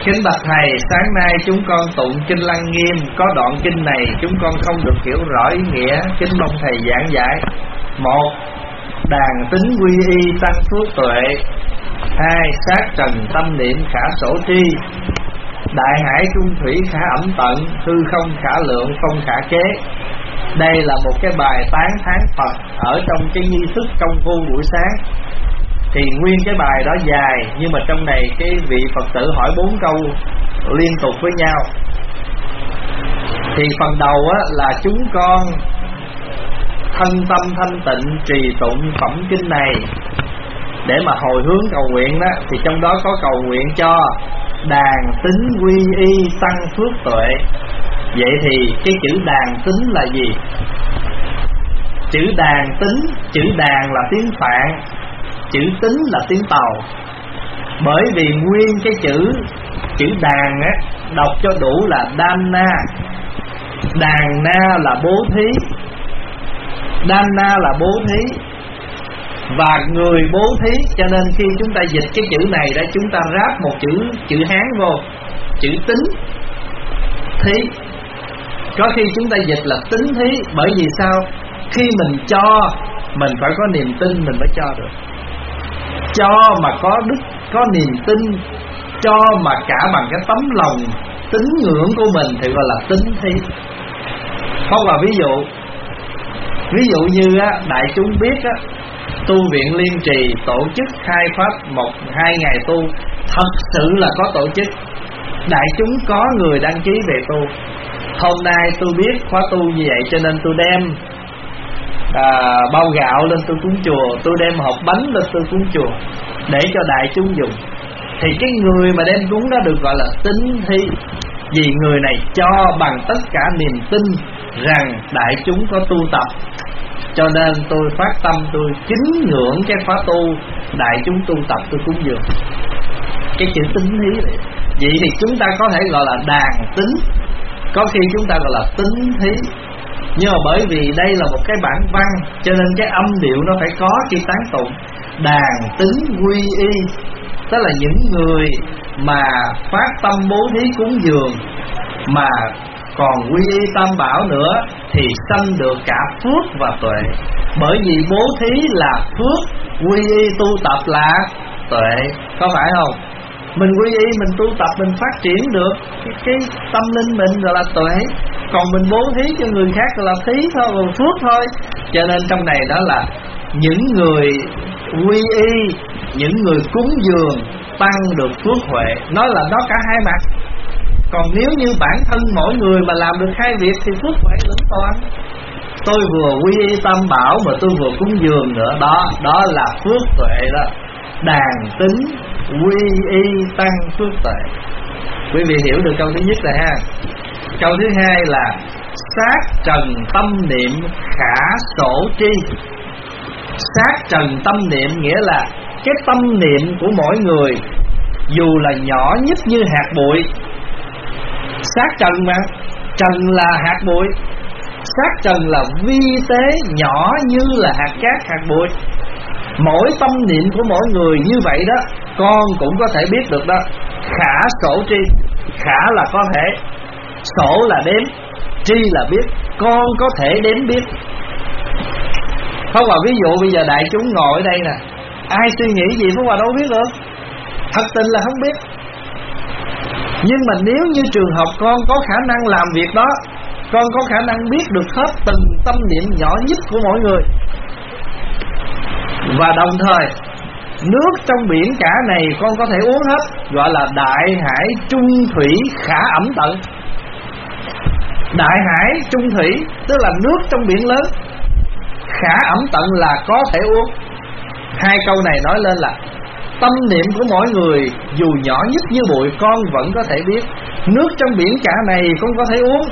Kính bạch thầy, sáng nay chúng con tụng kinh Lăng Nghiêm, có đoạn kinh này chúng con không được hiểu rõ ý nghĩa, kính mong thầy giảng giải. 1. Đàn tính quy y tăng phước tuệ. 2. Sát trần tâm niệm khả sổ tri. Đại hải trung thủy khả ẩm tận, hư không khả lượng không khả kế. Đây là một cái bài tán thán Phật ở trong cái nghi thức công phu buổi sáng. Thì nguyên cái bài đó dài, nhưng mà trong này cái vị Phật tử hỏi 4 câu liên tục với nhau. Thì phần đầu á, là chúng con thân tâm thanh tịnh trì tụng phẩm kinh này để mà hồi hướng cầu nguyện đó. Thì trong đó có cầu nguyện cho đàn tính quy y tăng phước tuệ. Vậy thì cái chữ đàn tính là gì? Chữ đàn tính, chữ đàn là tiếng Phạn, chữ tính là tiếng Tàu. Bởi vì nguyên cái chữ đàn á, đọc cho đủ là đan na. Đàn na là bố thí, đan na là bố thí và người bố thí. Cho nên khi chúng ta dịch cái chữ này đó, chúng ta ráp một chữ Hán vô, chữ tính thí. Có khi chúng ta dịch là tính thí. Bởi vì sao? Khi mình cho, mình phải có niềm tin mình mới cho được. Cho mà có đức, có niềm tin, cho mà cả bằng cái tấm lòng tín ngưỡng của mình thì gọi là tính thí. Không là ví dụ như á, đại chúng biết á, tu viện Liên Trì tổ chức khai pháp 1-2 ngày tu, thật sự là có tổ chức. Đại chúng có người đăng ký về tu. Hôm nay tôi biết khóa tu như vậy cho nên tôi đem bao gạo lên tôi cúng chùa, tôi đem hộp bánh lên tôi cúng chùa để cho đại chúng dùng. Thì cái người mà đem cúng đó được gọi là tín thí. Vì người này cho bằng tất cả niềm tin rằng đại chúng có tu tập, cho nên tôi phát tâm tôi kính ngưỡng cái khóa tu đại chúng tu tập tôi cúng dường. Cái chữ tín thí này. Vậy thì chúng ta có thể gọi là đàn tính, có khi chúng ta gọi là tín thí. Nhưng mà bởi vì đây là một cái bản văn, cho nên cái âm điệu nó phải có khi tán tụng. Đàn tính quy y, tức là những người mà phát tâm bố thí cúng dường mà còn quy y tam bảo nữa thì sanh được cả phước và tuệ. Bởi vì bố thí là phước, quy y tu tập là tuệ, có phải không? Mình quy y, mình tu tập, mình phát triển được cái tâm linh mình gọi là tuệ. Còn mình bố thí cho người khác gọi là thí thôi, còn phước thôi. Cho nên trong này đó là những người quy y, những người cúng dường tăng được phước huệ. Nói là nó cả hai mặt. Còn nếu như bản thân mỗi người mà làm được hai việc thì phước huệ lẫn toàn. Tôi vừa quy y tam bảo mà tôi vừa cúng dường nữa, đó là phước tuệ đó. Đàn tính quy y tăng phước tuệ. Quý vị hiểu được câu thứ nhất rồi ha. Câu thứ hai là sát trần tâm niệm khả sổ tri. Sát trần tâm niệm nghĩa là cái tâm niệm của mỗi người dù là nhỏ nhất như hạt bụi. Sát trần mà, trần là hạt bụi, sát trần là vi tế nhỏ như là hạt cát, hạt bụi. Mỗi tâm niệm của mỗi người như vậy đó, con cũng có thể biết được đó. Khả sổ tri. Khả là có thể, sổ là đếm, tri là biết. Con có thể đếm biết. Pháp Hòa ví dụ bây giờ đại chúng ngồi ở đây nè, ai suy nghĩ gì Pháp Hòa đâu biết được. Thật tình là không biết. Nhưng mà nếu như trường hợp con có khả năng làm việc đó, con có khả năng biết được hết từng tâm niệm nhỏ nhất của mỗi người. Và đồng thời nước trong biển cả này con có thể uống hết, gọi là đại hải trung thủy khả ẩm tận. Đại hải trung thủy tức là nước trong biển lớn, khả ẩm tận là có thể uống. Hai câu này nói lên là tâm niệm của mỗi người dù nhỏ nhất như bụi con vẫn có thể biết. Nước trong biển cả này con có thể uống.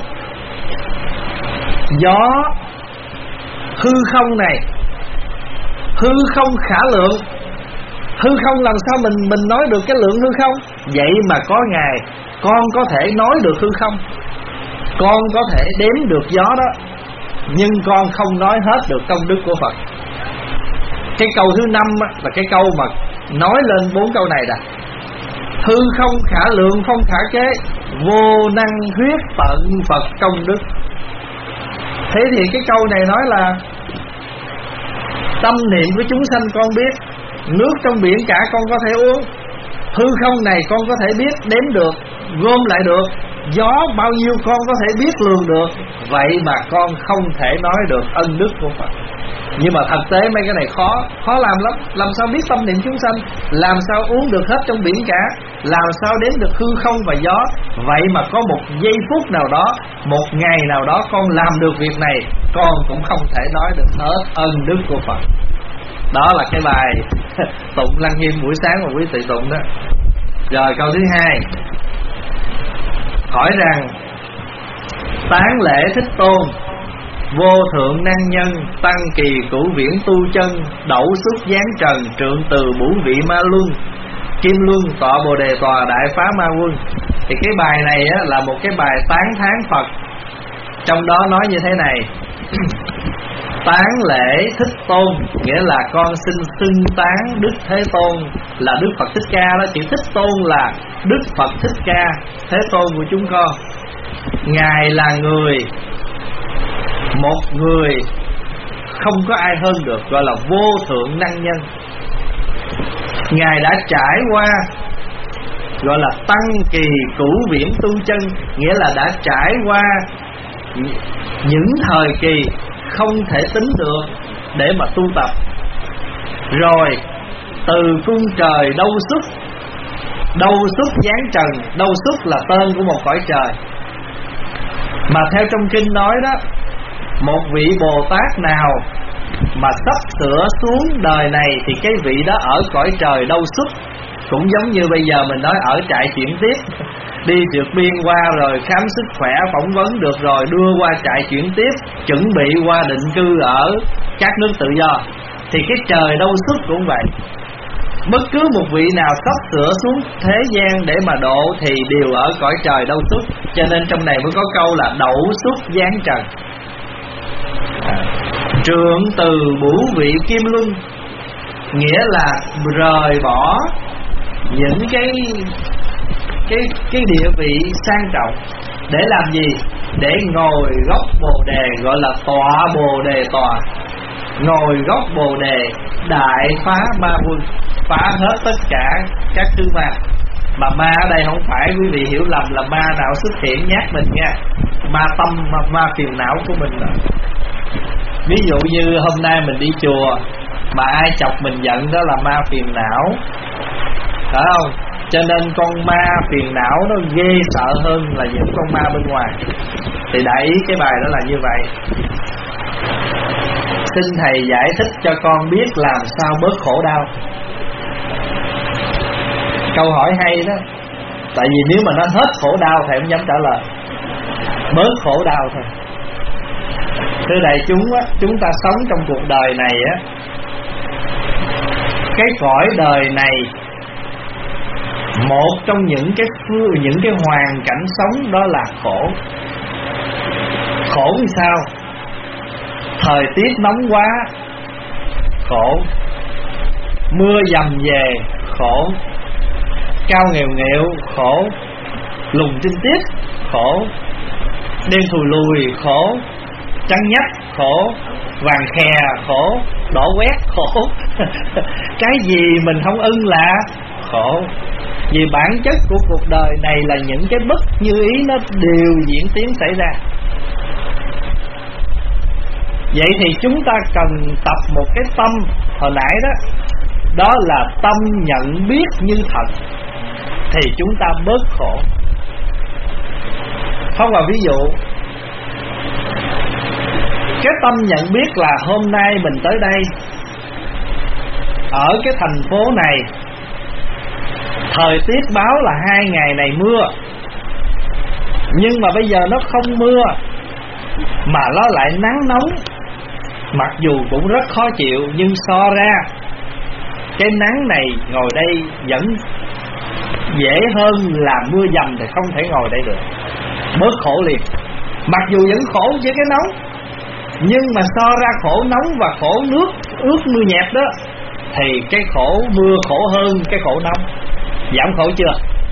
Gió, hư không này, hư không khả lượng. Hư không làm sao mình nói được cái lượng hư không? Vậy mà có ngày con có thể nói được hư không, con có thể đếm được gió đó, nhưng con không nói hết được công đức của Phật. Cái câu thứ 5 là cái câu mà nói lên 4 câu này đó. hư không khả lượng không khả kế, vô năng huyết tận Phật công đức. Thế thì cái câu này nói là tâm niệm của chúng sanh con biết, nước trong biển cả con có thể uống, hư không này con có thể biết đếm được, gom lại được, gió bao nhiêu con có thể biết lường được. Vậy mà con không thể nói được ân đức của Phật. Nhưng mà thực tế mấy cái này khó làm lắm. Làm sao biết tâm niệm chúng sanh, làm sao uống được hết trong biển cả, làm sao đếm được hư không và gió. Vậy mà có một giây phút nào đó, một ngày nào đó con làm được việc này, con cũng không thể nói được hết ân đức của Phật. Đó là cái bài tụng Lăng Nghiêm buổi sáng mà quý vị tụng đó. Rồi câu thứ hai, hỏi rằng tán lễ Thích Tôn, vô thượng năng nhân, tăng kỳ cửu viễn tu chân, đẩu xuất giáng trần, trượng từ bủ vị ma luân, kim luân tọa bồ đề tòa, đại phá ma quân. Thì cái bài này á, là một cái bài tán thán Phật. Trong đó nói như thế này: tán lễ Thích Tôn, nghĩa là con xin xưng tán Đức Thế Tôn là Đức Phật Thích Ca đó. Chữ Thích Tôn là Đức Phật Thích Ca, Thế Tôn của chúng con. Ngài là người, một người không có ai hơn được, gọi là vô thượng năng nhân. Ngài đã trải qua gọi là tăng kỳ cửu viễn tu chân, nghĩa là đã trải qua những thời kỳ không thể tính được để mà tu tập. Rồi từ cung trời đâu xuất giáng trần. Đâu xuất là tên của một cõi trời, mà theo trong kinh nói đó, một vị Bồ Tát nào mà sắp sửa xuống đời này thì cái vị đó ở cõi trời đâu xuất. Cũng giống như bây giờ mình nói ở trại chuyển tiếp, đi trượt biên qua rồi khám sức khỏe, phỏng vấn được rồi đưa qua trại chuyển tiếp, chuẩn bị qua định cư ở các nước tự do. Thì cái trời đâu xuất cũng vậy. Bất cứ một vị nào sắp sửa xuống thế gian để mà độ thì đều ở cõi trời đâu xuất. Cho nên trong này mới có câu là đẩu xuất giáng trần. Trượng từ bủ vị kim luân, nghĩa là rời bỏ những cái địa vị sang trọng để làm gì? Để ngồi gốc bồ đề, gọi là tọa bồ đề tòa. Ngồi gốc bồ đề, đại phá ma quân, phá hết tất cả các thứ ma. Mà ma ở đây không phải quý vị hiểu lầm là ma nào xuất hiện nhát mình nha. Ma tâm, ma phiền não của mình đó. Ví dụ như hôm nay mình đi chùa mà ai chọc mình giận, đó là ma phiền não, phải không? Cho nên con ma phiền não nó ghê sợ hơn là những con ma bên ngoài. Thì đại ý cái bài đó là như vậy. Xin thầy giải thích cho con biết làm sao bớt khổ đau. Câu hỏi hay đó. Tại vì nếu mà nó hết khổ đau thầy không dám trả lời. Bớt khổ đau thôi. Thưa đại chúng á, chúng ta sống trong cuộc đời này á, cái cõi đời này, một trong những cái hoàn cảnh sống đó là khổ. Khổ như sao? Thời tiết nóng quá, khổ. Mưa dầm về, khổ. Cao nghèo nghèo, khổ. Lùn trinh tiết, khổ. Đen thùi lùi, khổ. Trắng nhách, khổ. Vàng khè, khổ. Đỏ quét, khổ. Cái gì mình không ưng là khổ. Vì bản chất của cuộc đời này là những cái bất như ý nó đều diễn tiến xảy ra. Vậy thì chúng ta cần tập một cái tâm hồi nãy đó, đó là tâm nhận biết như thật, thì chúng ta bớt khổ. Không, vào ví dụ, cái tâm nhận biết là hôm nay mình tới đây, ở cái thành phố này, thời tiết báo là 2 ngày này mưa, nhưng mà bây giờ nó không mưa, mà nó lại nắng nóng. Mặc dù cũng rất khó chịu, nhưng so ra cái nắng này ngồi đây vẫn dễ hơn là mưa dầm thì không thể ngồi đây được. Bớt khổ liền. Mặc dù vẫn khổ với cái nóng, nhưng mà so ra khổ nóng và khổ nước ướt mưa nhẹp đó, thì cái khổ mưa khổ hơn cái khổ nóng. Giảm khổ chưa?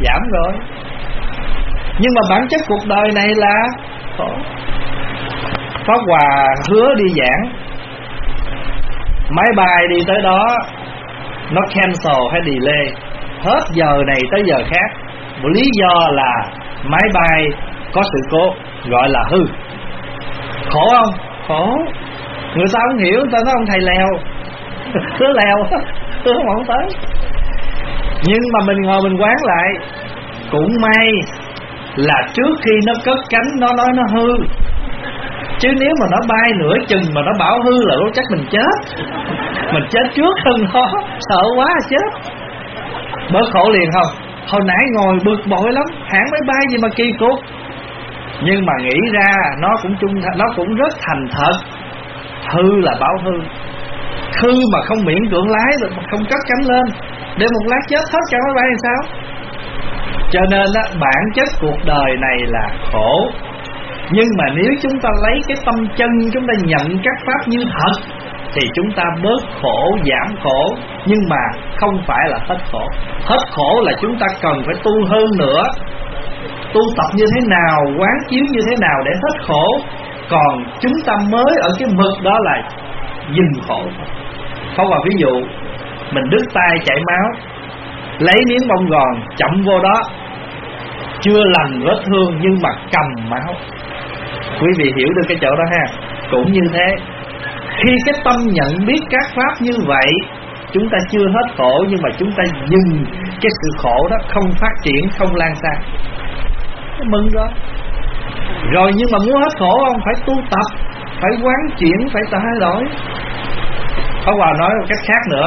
giảm rồi. Nhưng mà bản chất cuộc đời này là khổ. Pháp Hòa hứa đi giảng, máy bay đi tới đó nó cancel hay delay, hết giờ này tới giờ khác, một lý do là máy bay có sự cố, gọi là hư. Khổ không? Khổ. Người ta không hiểu, người ta nói ông thầy lèo cứ lèo tôi không tới. Nhưng mà mình ngồi mình quán lại, cũng may là trước khi nó cất cánh nó nói nó hư, chứ nếu mà nó bay nửa chừng mà nó bảo hư là lúc chắc mình chết. Mình chết trước hơn nó, sợ quá chết. Bớt khổ liền không? Hồi nãy ngồi bực bội lắm, hãng máy bay gì mà kỳ cục. Nhưng mà nghĩ ra nó cũng rất thành thật. Hư là báo hư, hư mà không miễn cưỡng lái được, mà không cất cánh lên, để một lát chết hết cả máy bay thì sao? Cho nên đó, bản chất cuộc đời này là khổ. Nhưng mà nếu chúng ta lấy cái tâm chân, chúng ta nhận các pháp như thật, thì chúng ta bớt khổ, giảm khổ. Nhưng mà không phải là hết khổ. Hết khổ là chúng ta cần phải tu hơn nữa, tu tập như thế nào, quán chiếu như thế nào để hết khổ. Còn chúng ta mới ở cái mực đó là dừng khổ. Không vào ví dụ, mình đứt tay chảy máu, lấy miếng bông gòn chậm vô đó, chưa lành vết thương nhưng mà cầm máu. Quý vị hiểu được cái chỗ đó ha. Cũng như thế, khi cái tâm nhận biết các pháp như vậy, chúng ta chưa hết khổ, nhưng mà chúng ta dừng cái sự khổ đó, không phát triển, không lan xa. Mừng đó. Rồi nhưng mà muốn hết khổ không? Phải tu tập, phải quán chuyển, phải thay đổi. Pháp Hòa nói một cách khác nữa.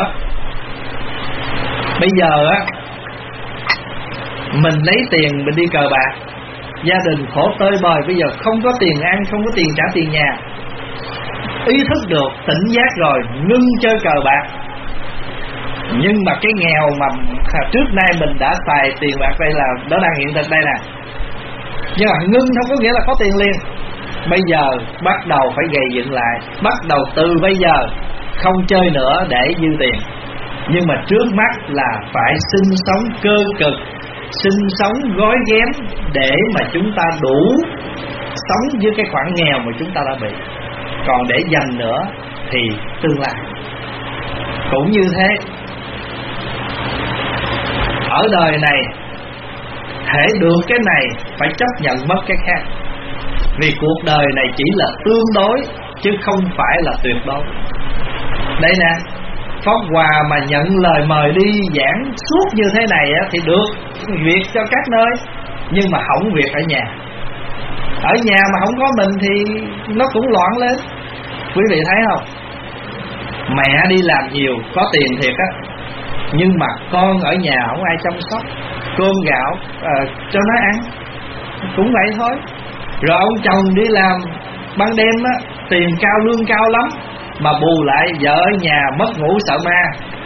Bây giờ á, mình lấy tiền mình đi cờ bạc, gia đình khổ tơi bời, bây giờ không có tiền ăn, không có tiền trả tiền nhà. Ý thức được, tỉnh giác rồi, ngưng chơi cờ bạc. Nhưng mà cái nghèo mà trước nay mình đã xài tiền bạc đây là nó đang hiện thực đây nè. Nhưng mà ngưng không có nghĩa là có tiền liền. Bây giờ bắt đầu phải gầy dựng lại, bắt đầu từ bây giờ không chơi nữa để dư tiền. Nhưng mà trước mắt là phải sinh sống cơ cực, sinh sống gói ghém để mà chúng ta đủ sống với cái khoản nghèo mà chúng ta đã bị. Còn để dành nữa thì tương lai. Cũng như thế, ở đời này hễ được cái này phải chấp nhận mất cái khác. Vì cuộc đời này chỉ là tương đối chứ không phải là tuyệt đối. Đây nè, Pháp Hòa mà nhận lời mời đi giảng suốt như thế này á, thì được việc cho các nơi. Nhưng mà hỏng việc ở nhà. Ở nhà mà không có mình thì nó cũng loạn lên. Quý vị thấy không? Mẹ đi làm nhiều, có tiền thiệt á, nhưng mà con ở nhà không ai chăm sóc, cơm gạo cho nó ăn, cũng vậy thôi. Rồi ông chồng đi làm ban đêm á, tiền cao lương cao lắm, mà bù lại vợ ở nhà mất ngủ sợ ma.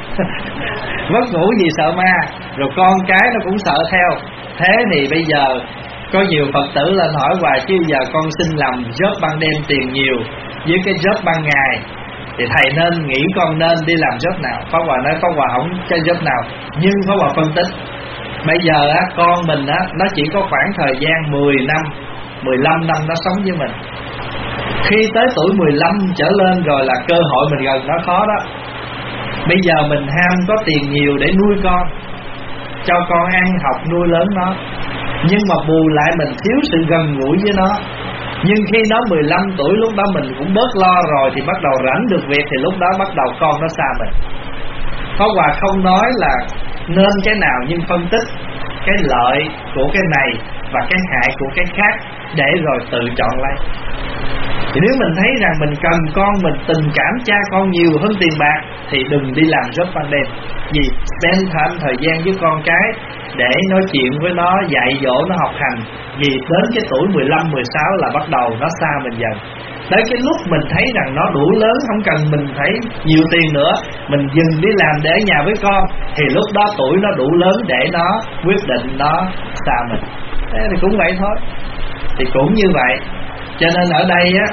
Mất ngủ vì sợ ma. Rồi con cái nó cũng sợ theo. Thế thì bây giờ có nhiều Phật tử lên hỏi hoài, chứ giờ con xin làm job ban đêm tiền nhiều với cái job ban ngày, thì thầy nên nghĩ con nên đi làm job nào? Pháp Hòa nói Pháp Hòa không chơi job nào. Nhưng Pháp Hòa phân tích, bây giờ á, con mình á, nó chỉ có khoảng thời gian 10 năm 15 năm nó sống với mình. Khi tới tuổi 15 trở lên rồi là cơ hội mình gần nó khó đó. Bây giờ mình ham có tiền nhiều để nuôi con, cho con ăn học nuôi lớn nó, nhưng mà bù lại mình thiếu sự gần gũi với nó. Nhưng khi nó 15 tuổi, lúc đó mình cũng bớt lo rồi, thì bắt đầu rảnh được việc, thì lúc đó bắt đầu con nó xa mình. Pháp Hòa không nói là nên cái nào, nhưng phân tích cái lợi của cái này và cái hại của cái khác để rồi tự chọn lấy. Thì nếu mình thấy rằng mình cần con mình, tình cảm cha con nhiều hơn tiền bạc, thì đừng đi làm job ban đêm. Vì spend time thời gian với con cái, để nói chuyện với nó, dạy dỗ nó học hành. Vì đến cái tuổi 15, 16 là bắt đầu nó xa mình dần. Tới cái lúc mình thấy rằng nó đủ lớn, không cần mình thấy nhiều tiền nữa, mình dừng đi làm để ở nhà với con, thì lúc đó tuổi nó đủ lớn để nó quyết định nó xa mình. Thế thì cũng vậy thôi. Thì cũng như vậy. Cho nên ở đây á,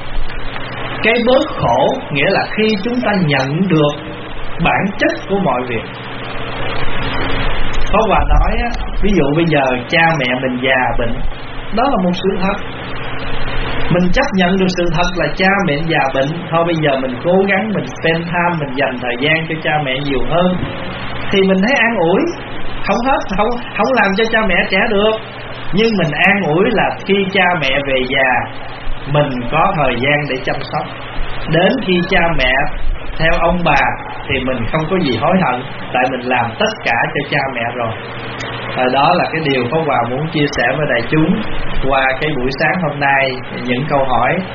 cái bớt khổ nghĩa là khi chúng ta nhận được bản chất của mọi việc. Pháp Hòa nói á, ví dụ bây giờ cha mẹ mình già bệnh, đó là một sự thật. Mình chấp nhận được sự thật là cha mẹ già bệnh. Thôi bây giờ mình cố gắng, mình spend time, mình dành thời gian cho cha mẹ nhiều hơn, thì mình thấy an ủi. Không làm cho cha mẹ trẻ được, nhưng mình an ủi là khi cha mẹ về già, mình có thời gian để chăm sóc. Đến khi cha mẹ theo ông bà thì mình không có gì hối hận, tại mình làm tất cả cho cha mẹ rồi. Đó là cái điều Pháp Hòa muốn chia sẻ với đại chúng qua cái buổi sáng hôm nay, những câu hỏi.